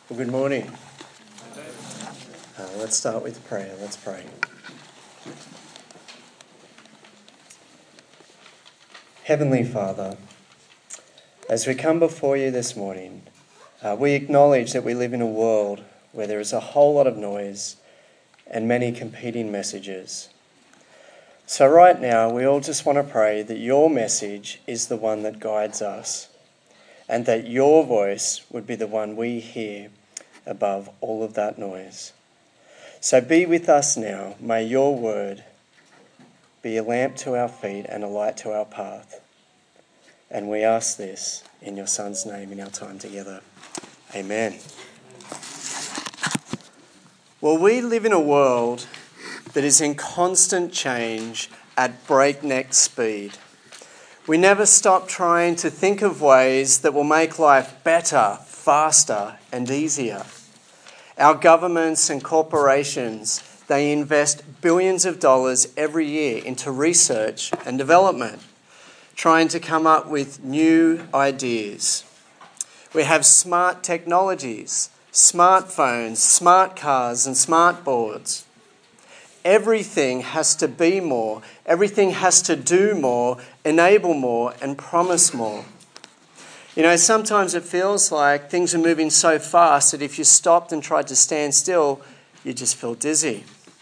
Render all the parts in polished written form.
Well, good morning. Let's start with prayer. Let's pray. Heavenly Father, as we come before you this morning, we acknowledge that we live in a world where there is a whole lot of noise and many competing messages. So right now, we all just want to pray that your message is the one that guides us, and that your voice would be the one we hear above all of that noise. So be with us now. May your word be a lamp to our feet and a light to our path. And we ask this in your Son's name in our time together. Amen. Well, we live in a world that is in constant change at breakneck speed. We never stop trying to think of ways that will make life better, faster, and easier. Our governments and corporations, they invest billions of dollars every year into research and development, trying to come up with new ideas. We have smart technologies, smartphones, smart cars, and smart boards. Everything has to be more. Everything has to do more, enable more, and promise more. You know, sometimes it feels like things are moving so fast that if you stopped and tried to stand still, you just feel dizzy.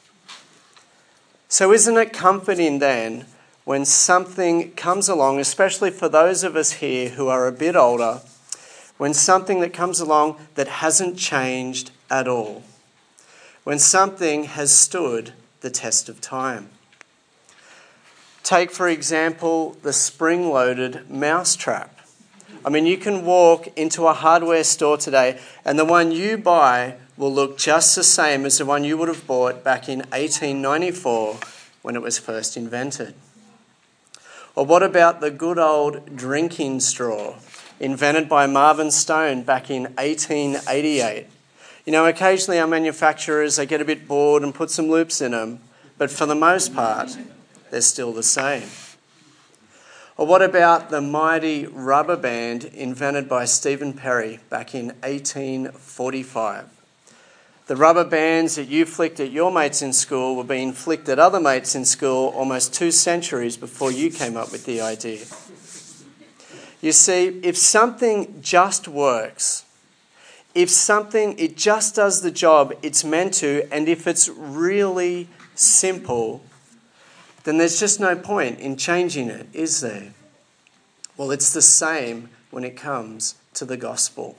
So isn't it comforting then when something comes along, especially for those of us here who are a bit older, when something that comes along that hasn't changed at all, when something has stood the test of time. Take, for example, the spring-loaded mousetrap. I mean, you can walk into a hardware store today and the one you buy will look just the same as the one you would have bought back in 1894 when it was first invented. Or what about the good old drinking straw invented by Marvin Stone back in 1888? You know, occasionally our manufacturers, they get a bit bored and put some loops in them, but for the most part, they're still the same. Or what about the mighty rubber band invented by Stephen Perry back in 1845? The rubber bands that you flicked at your mates in school were being flicked at other mates in school almost 2 centuries before you came up with the idea. You see, if something just works, if something, it just does the job it's meant to, and if it's really simple, then there's just no point in changing it, is there? Well, it's the same when it comes to the gospel.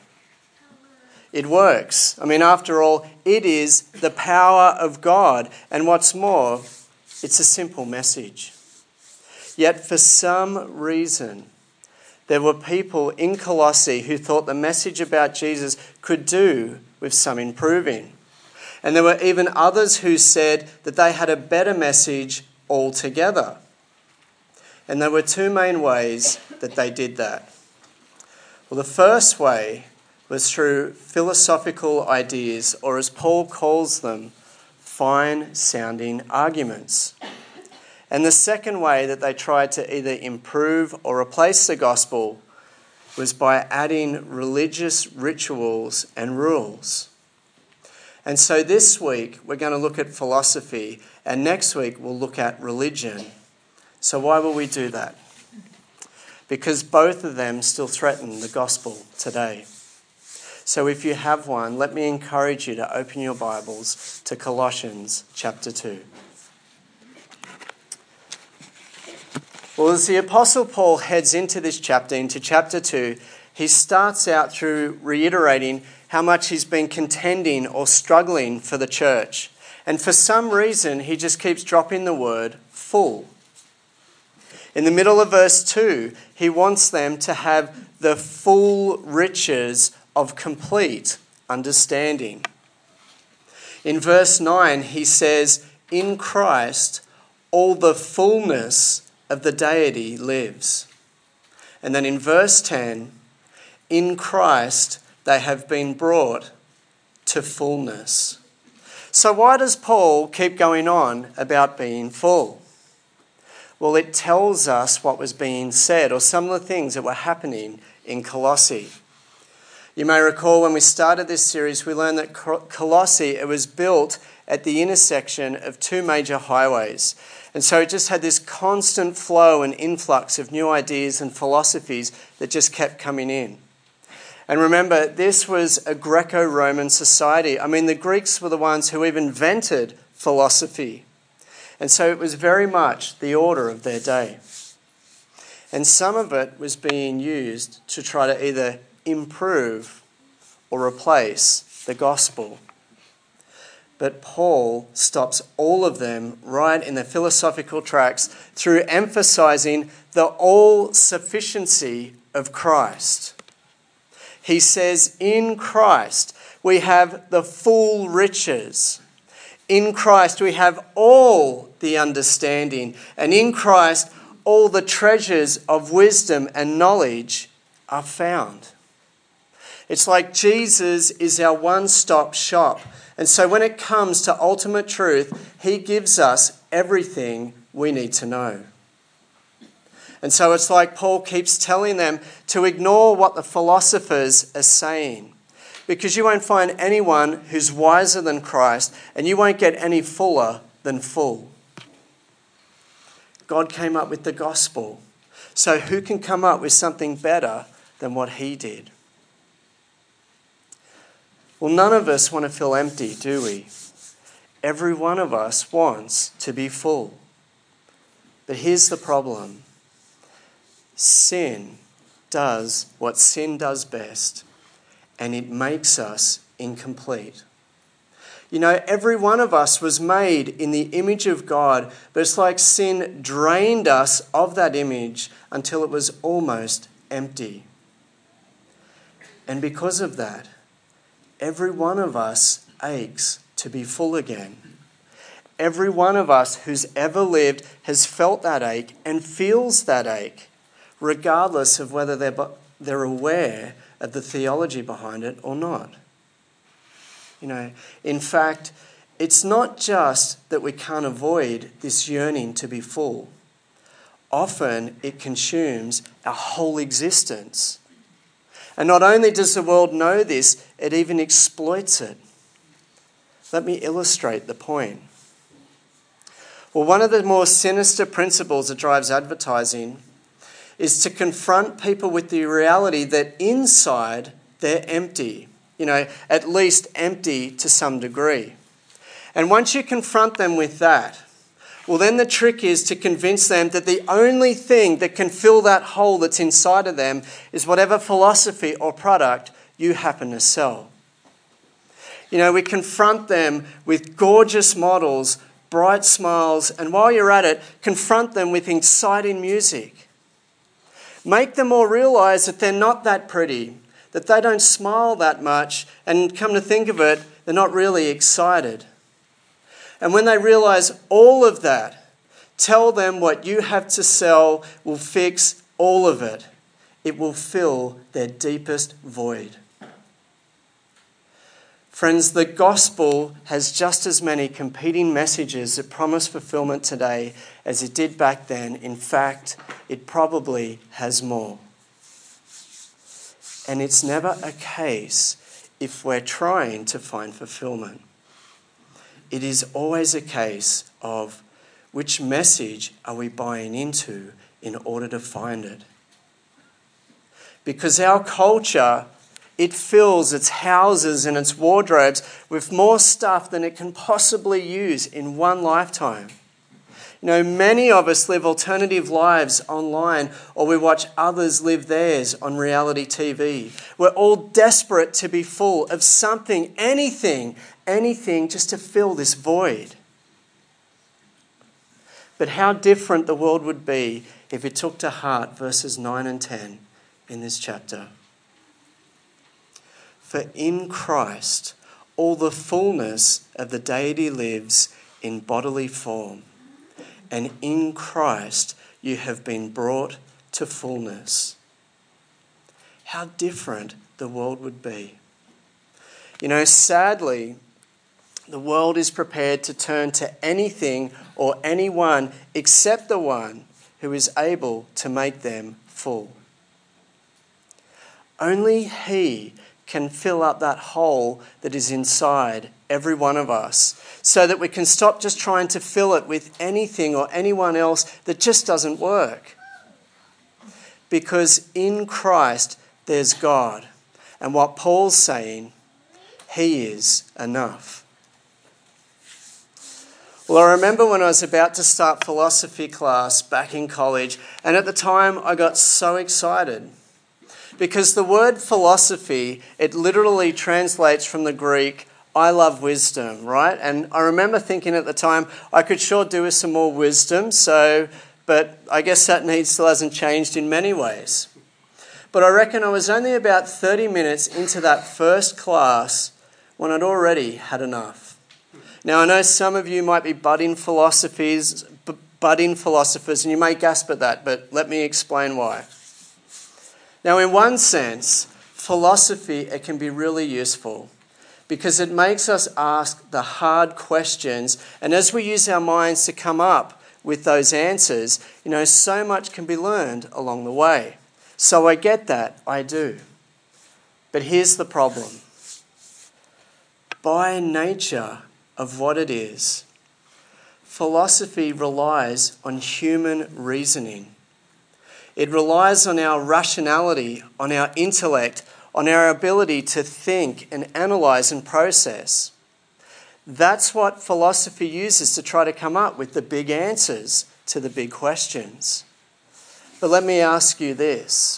It works. I mean, after all, it is the power of God. And what's more, it's a simple message. Yet for some reason, there were people in Colossae who thought the message about Jesus could do with some improving. And there were even others who said that they had a better message altogether. And there were 2 main ways that they did that. Well, the first way was through philosophical ideas, or as Paul calls them, fine-sounding arguments. And the second way that they tried to either improve or replace the gospel was by adding religious rituals and rules. And so this week we're going to look at philosophy, and next week we'll look at religion. So why will we do that? Because both of them still threaten the gospel today. So if you have one, let me encourage you to open your Bibles to Colossians chapter 2. Well, as the Apostle Paul heads into this chapter, into chapter 2, he starts out through reiterating how much he's been contending or struggling for the church. And for some reason, he just keeps dropping the word full. In the middle of verse 2, he wants them to have the full riches of complete understanding. In verse 9, he says, in Christ, all the fullness of the deity lives. And then in verse 10, in Christ they have been brought to fullness. So why does Paul keep going on about being full? Well, it tells us what was being said, or some of the things that were happening in Colossae. You may recall when we started this series, we learned that Colossae, it was built at the intersection of two major highways. And so it just had this constant flow and influx of new ideas and philosophies that just kept coming in. And remember, this was a Greco-Roman society. I mean, the Greeks were the ones who even invented philosophy. And so it was very much the order of their day. And some of it was being used to try to either improve or replace the gospel. But Paul stops all of them right in their philosophical tracks through emphasizing the all-sufficiency of Christ. He says, in Christ we have the full riches. In Christ we have all the understanding. And in Christ all the treasures of wisdom and knowledge are found. It's like Jesus is our one-stop shop. And so when it comes to ultimate truth, he gives us everything we need to know. And so it's like Paul keeps telling them to ignore what the philosophers are saying, because you won't find anyone who's wiser than Christ, and you won't get any fuller than full. God came up with the gospel. So who can come up with something better than what he did? Well, none of us want to feel empty, do we? Every one of us wants to be full. But here's the problem. Sin does what sin does best, and it makes us incomplete. You know, every one of us was made in the image of God, but it's like sin drained us of that image until it was almost empty. And because of that, every one of us aches to be full again. Every one of us who's ever lived has felt that ache and feels that ache, regardless of whether they're aware of the theology behind it or not. You know, in fact, it's not just that we can't avoid this yearning to be full. Often it consumes our whole existence. And not only does the world know this, it even exploits it. Let me illustrate the point. Well, one of the more sinister principles that drives advertising is to confront people with the reality that inside they're empty. You know, at least empty to some degree. And once you confront them with that, well, then the trick is to convince them that the only thing that can fill that hole that's inside of them is whatever philosophy or product you happen to sell. You know, we confront them with gorgeous models, bright smiles, and while you're at it, confront them with exciting music. Make them all realize that they're not that pretty, that they don't smile that much, and come to think of it, they're not really excited. And when they realize all of that, tell them what you have to sell will fix all of it. It will fill their deepest void. Friends, the gospel has just as many competing messages that promise fulfillment today as it did back then. In fact, it probably has more. And it's never a case if we're trying to find fulfillment. It is always a case of which message are we buying into in order to find it. Because our culture, it fills its houses and its wardrobes with more stuff than it can possibly use in one lifetime. You know, many of us live alternative lives online, or we watch others live theirs on reality TV. We're all desperate to be full of something, anything just to fill this void. But how different the world would be if it took to heart verses 9 and 10 in this chapter. For in Christ, all the fullness of the deity lives in bodily form. And in Christ you have been brought to fullness. How different the world would be. You know, sadly, the world is prepared to turn to anything or anyone except the one who is able to make them full. Only He can fill up that hole that is inside every one of us, so that we can stop just trying to fill it with anything or anyone else that just doesn't work. Because in Christ there's God. And what Paul's saying, he is enough. Well, I remember when I was about to start philosophy class back in college, and at the time I got so excited. Because the word philosophy, it literally translates from the Greek, I love wisdom, right? And I remember thinking at the time, I could sure do with some more wisdom, but I guess that need still hasn't changed in many ways. But I reckon I was only about 30 minutes into that first class when I'd already had enough. Now, I know some of you might be budding philosophers, and you may gasp at that, but let me explain why. Now, in one sense, philosophy, it can be really useful because it makes us ask the hard questions, and as we use our minds to come up with those answers, so much can be learned along the way. So I get that, I do. But here's the problem. By nature of what it is, philosophy relies on human reasoning. It relies on our rationality, on our intellect, on our ability to think and analyse and process. That's what philosophy uses to try to come up with the big answers to the big questions. But let me ask you this.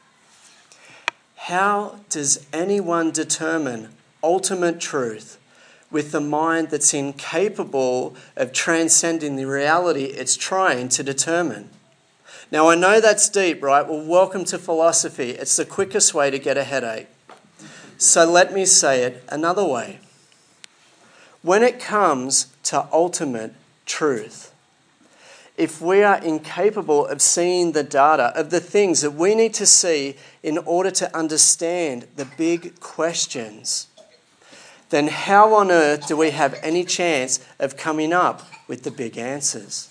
How does anyone determine ultimate truth with the mind that's incapable of transcending the reality it's trying to determine? Now, I know that's deep, right? Well, welcome to philosophy. It's the quickest way to get a headache. So let me say it another way. When it comes to ultimate truth, if we are incapable of seeing the data of the things that we need to see in order to understand the big questions, then how on earth do we have any chance of coming up with the big answers?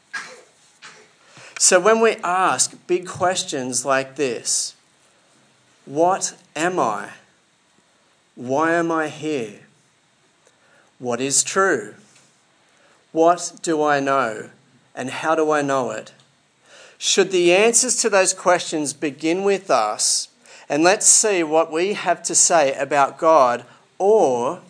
So when we ask big questions like this, what am I? Why am I here? What is true? What do I know? And how do I know it? Should the answers to those questions begin with us, and let's see what we have to say about God, or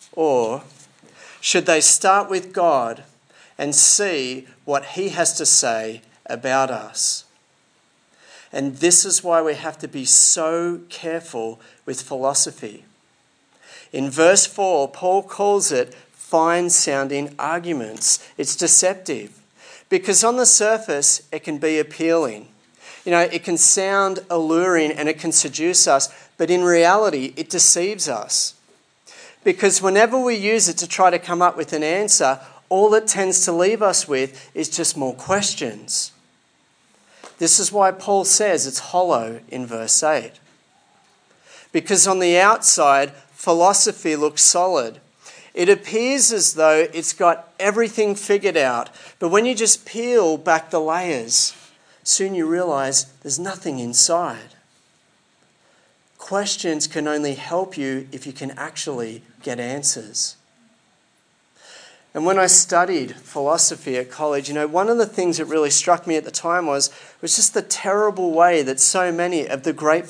should they start with God and see what he has to say about us? And this is why we have to be so careful with philosophy. In verse 4, Paul calls it fine-sounding arguments. It's deceptive because on the surface it can be appealing. It can sound alluring and it can seduce us, but in reality it deceives us. Because whenever we use it to try to come up with an answer, all it tends to leave us with is just more questions. This is why Paul says it's hollow in verse 8. Because on the outside, philosophy looks solid. It appears as though it's got everything figured out. But when you just peel back the layers, soon you realise there's nothing inside. Questions can only help you if you can actually get answers. And when I studied philosophy at college, one of the things that really struck me at the time was just the terrible way that so many of the great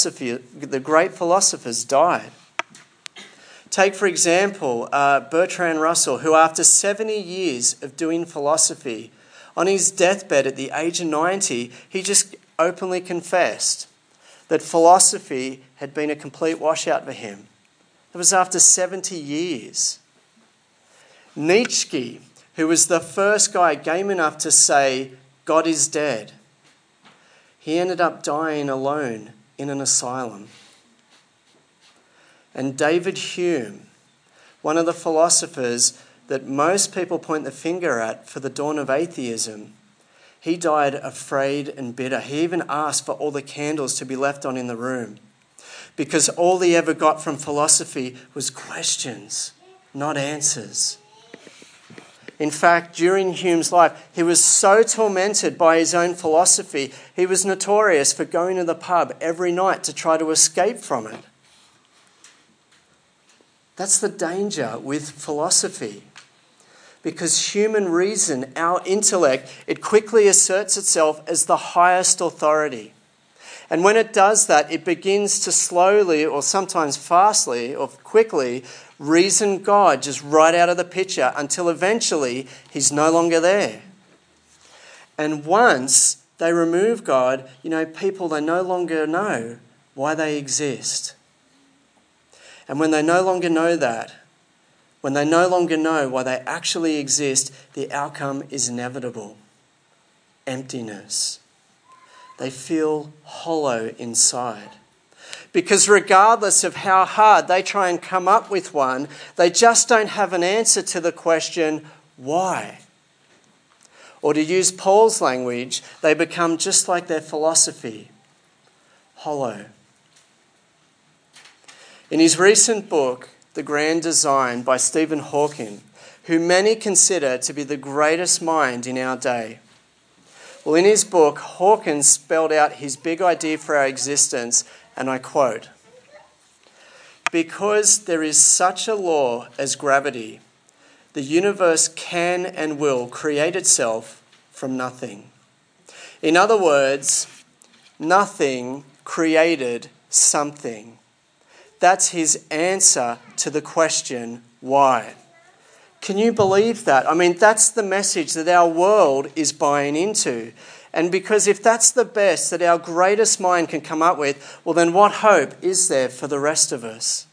philosophers died. Take, for example, Bertrand Russell, who after 70 years of doing philosophy, on his deathbed at the age of 90, he just openly confessed that philosophy had been a complete washout for him. It was after 70 years. Nietzsche, who was the first guy game enough to say, God is dead, he ended up dying alone in an asylum. And David Hume, one of the philosophers that most people point the finger at for the dawn of atheism, he died afraid and bitter. He even asked for all the candles to be left on in the room because all he ever got from philosophy was questions, not answers. In fact, during Hume's life, he was so tormented by his own philosophy, he was notorious for going to the pub every night to try to escape from it. That's the danger with philosophy. Because human reason, our intellect, it quickly asserts itself as the highest authority. And when it does that, it begins to slowly, or sometimes fastly, or quickly, reason God just right out of the picture until eventually he's no longer there. And once they remove God, people, they no longer know why they exist. And when they no longer know that, when they no longer know why they actually exist, the outcome is inevitable. Emptiness. They feel hollow inside. Because regardless of how hard they try and come up with one, they just don't have an answer to the question, why? Or to use Paul's language, they become just like their philosophy, hollow. In his recent book, The Grand Design by Stephen Hawking, who many consider to be the greatest mind in our day. Well, in his book, Hawking spelled out his big idea for our existence, and I quote, "Because there is such a law as gravity, the universe can and will create itself from nothing." In other words, nothing created something. That's his answer to the question, why? Can you believe that? That's the message that our world is buying into. And because if that's the best that our greatest mind can come up with, well, then what hope is there for the rest of us?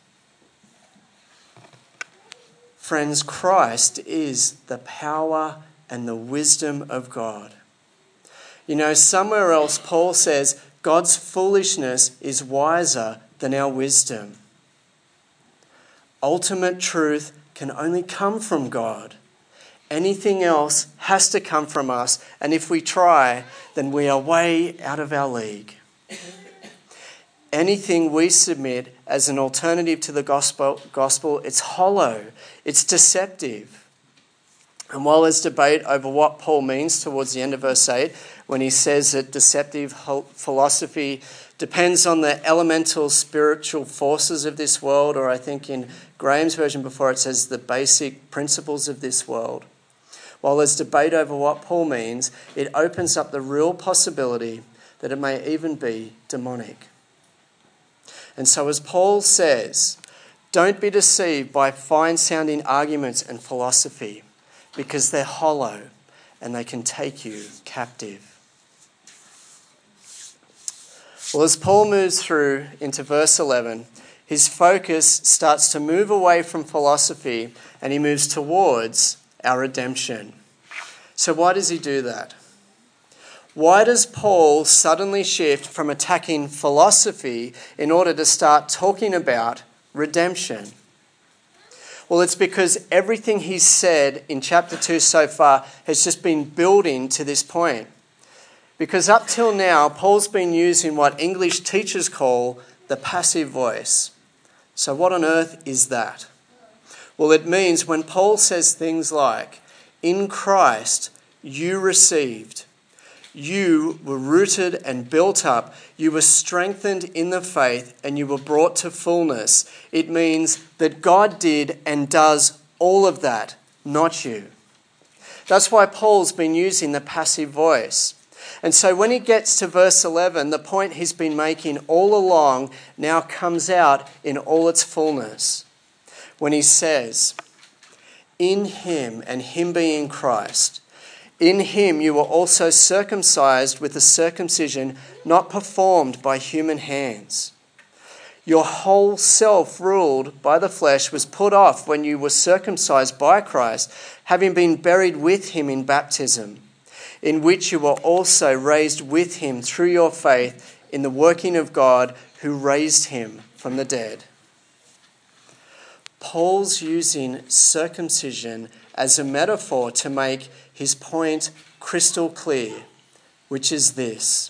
Friends, Christ is the power and the wisdom of God. Somewhere else Paul says God's foolishness is wiser than our wisdom. Ultimate truth can only come from God. Anything else has to come from us, and if we try, then we are way out of our league. Anything we submit as an alternative to the gospel, it's hollow, it's deceptive. And while there's debate over what Paul means towards the end of verse 8, when he says that deceptive philosophy depends on the elemental spiritual forces of this world, or I think in Graham's version before it says the basic principles of this world. While there's debate over what Paul means, it opens up the real possibility that it may even be demonic. And so as Paul says, don't be deceived by fine-sounding arguments and philosophy, because they're hollow and they can take you captive. Well, as Paul moves through into verse 11, his focus starts to move away from philosophy and he moves towards our redemption. So why does he do that? Why does Paul suddenly shift from attacking philosophy in order to start talking about redemption? Well, it's because everything he's said in chapter 2 so far has just been building to this point. Because up till now, Paul's been using what English teachers call the passive voice. So what on earth is that? Well, it means when Paul says things like, in Christ you received, you were rooted and built up, you were strengthened in the faith, and you were brought to fullness. It means that God did and does all of that, not you. That's why Paul's been using the passive voice. And so when he gets to verse 11, the point he's been making all along now comes out in all its fullness. When he says, in him, and him being Christ, in him you were also circumcised with a circumcision not performed by human hands. Your whole self ruled by the flesh was put off when you were circumcised by Christ, having been buried with him in baptism, in which you were also raised with him through your faith in the working of God who raised him from the dead. Paul's using circumcision as a metaphor to make his point crystal clear, which is this.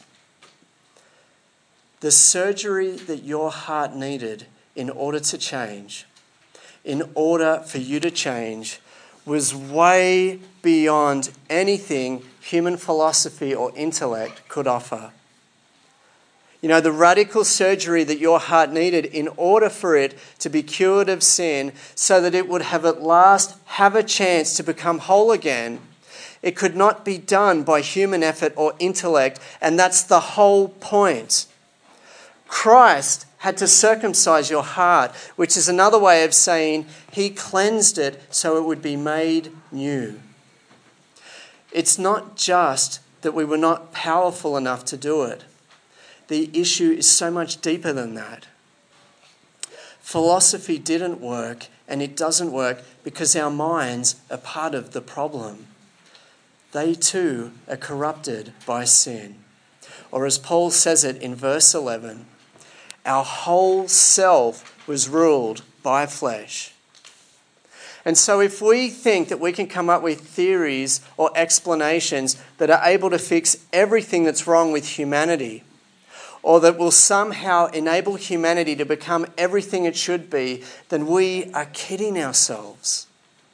The surgery that your heart needed in order to change, in order for you to change, was way beyond anything human philosophy or intellect could offer. You know, the radical surgery that your heart needed in order for it to be cured of sin so that it would have at last have a chance to become whole again, it could not be done by human effort or intellect, and that's the whole point. Christ had to circumcise your heart, which is another way of saying he cleansed it so it would be made new. It's not just that we were not powerful enough to do it. The issue is so much deeper than that. Philosophy didn't work, and it doesn't work because our minds are part of the problem. They too are corrupted by sin. Or as Paul says it in verse 11, our whole self was ruled by flesh. And so if we think that we can come up with theories or explanations that are able to fix everything that's wrong with humanity, or that will somehow enable humanity to become everything it should be, then we are kidding ourselves.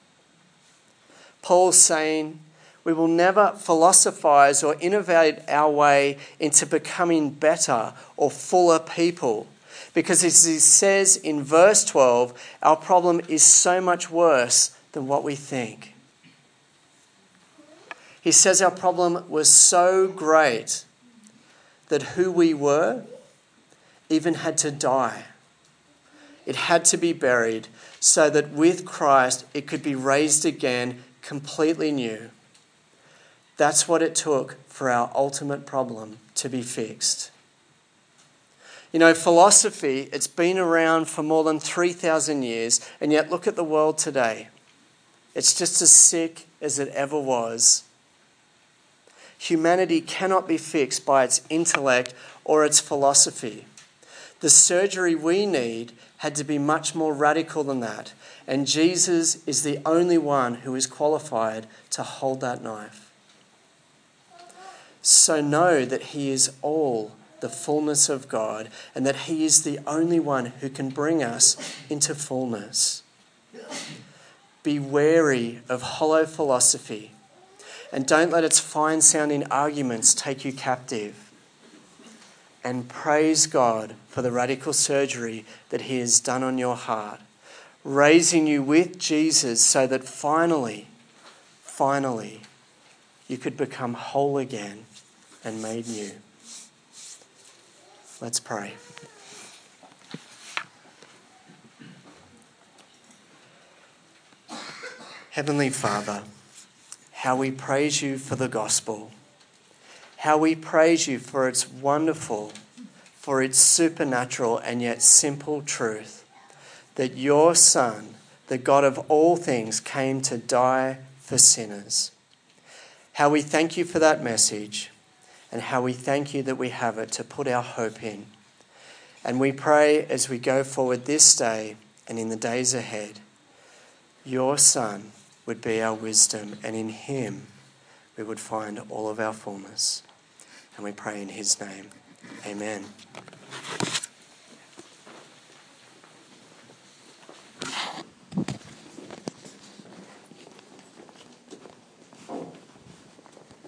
Paul's saying we will never philosophize or innovate our way into becoming better or fuller people. Because as he says in verse 12, our problem is so much worse than what we think. He says our problem was so great that who we were even had to die. It had to be buried so that with Christ it could be raised again completely new. That's what it took for our ultimate problem to be fixed. You know, philosophy, it's been around for more than 3,000 years, and yet look at the world today. It's just as sick as it ever was. Humanity cannot be fixed by its intellect or its philosophy. The surgery we need had to be much more radical than that, and Jesus is the only one who is qualified to hold that knife. So know that he is all the fullness of God, and that he is the only one who can bring us into fullness. Be wary of hollow philosophy, and don't let its fine-sounding arguments take you captive. And praise God for the radical surgery that he has done on your heart, raising you with Jesus so that finally, you could become whole again and made new. Let's pray. Heavenly Father, how we praise you for the gospel. How we praise you for its wonderful, for its supernatural and yet simple truth. That your Son, the God of all things, came to die for sinners. How we thank you for that message, and how we thank you that we have it to put our hope in. And we pray as we go forward this day and in the days ahead, your Son would be our wisdom, and in him we would find all of our fullness. And we pray in his name. Amen.